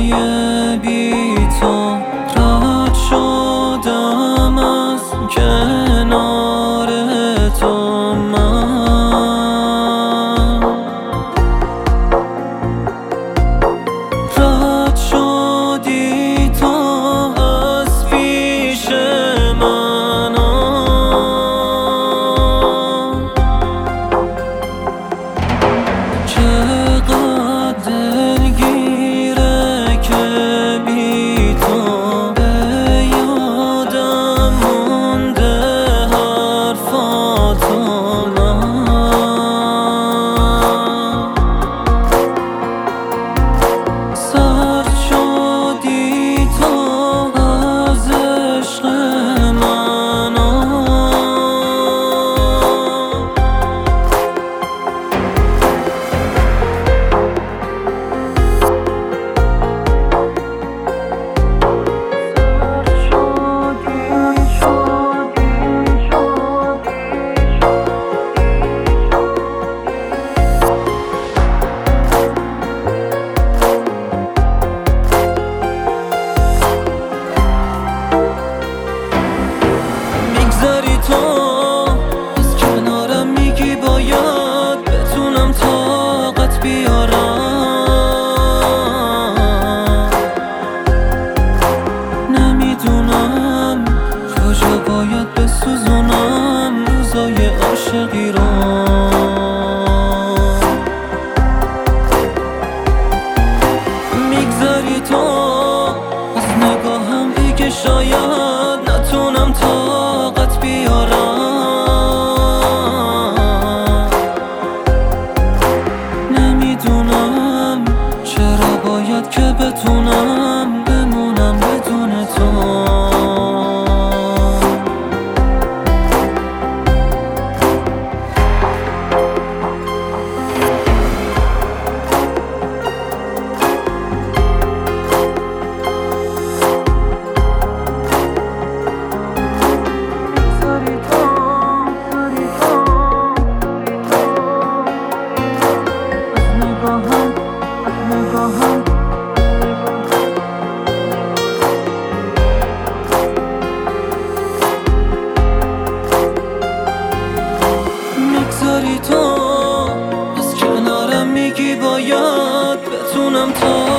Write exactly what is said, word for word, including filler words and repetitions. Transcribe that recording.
روزای بی تو رد شدم از کنار تو من رد شدی تو از پیش من چقدر دلگیره که بی تو به یادم مونده حرفاتو من سرد شدی تو از عشق من میگذری تو از کنارم میگی باید بتونم طاقت بیارم نمیدونم کجا باید بسوزونم روزای عاشقی رو میگذری تو از نگاهم دیگه شاید نتونم طاقت بیارم نمیدونم چرا باید که بتونم بمونم بدون تو میگذاری تو از کنارم میگی باید بتونم تا